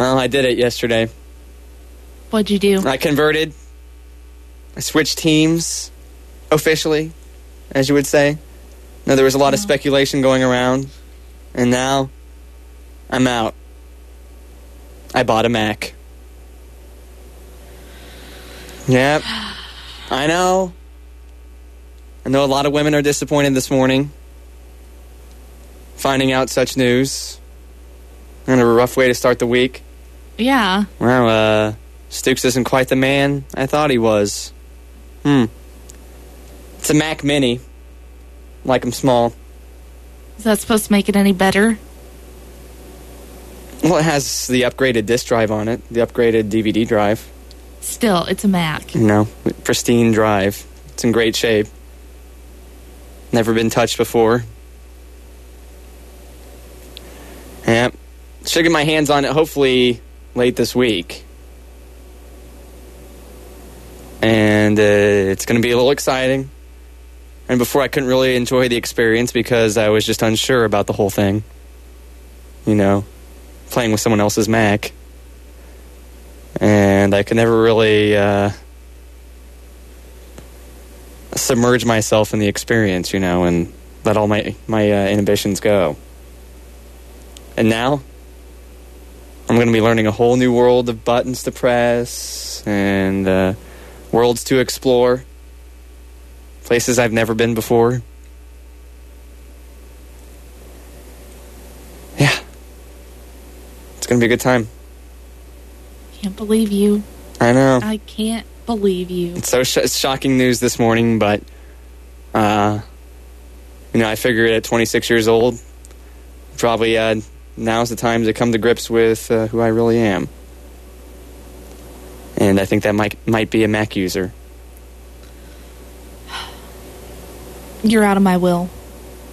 Well, I did it yesterday. What'd you do? I converted. I switched teams officially, as you would say. Now, there was a lot of speculation going around, and now I'm out. I bought a Mac. Yep. I know a lot of women are disappointed this morning finding out such news. Kind of a rough way to start the week. Yeah. Well, Stooks isn't quite the man I thought he was. It's a Mac Mini. Like him small. Is that supposed to make it any better? Well, it has the upgraded disk drive on it. The upgraded DVD drive. Still, it's a Mac. Pristine drive. It's in great shape. Never been touched before. Yep. Should get my hands on it hopefully late this week. And it's going to be a little exciting. And before, I couldn't really enjoy the experience because I was just unsure about the whole thing. Playing with someone else's Mac. And I could never really submerge myself in the experience, and let all my inhibitions go. And now, I'm going to be learning a whole new world of buttons to press and worlds to explore. Places I've never been before. Yeah. It's going to be a good time. Can't believe you. I know. I can't believe you. It's it's shocking news this morning, but, I figured at 26 years old, probably now's the time to come to grips with who I really am. And I think that might be a Mac user. You're out of my will.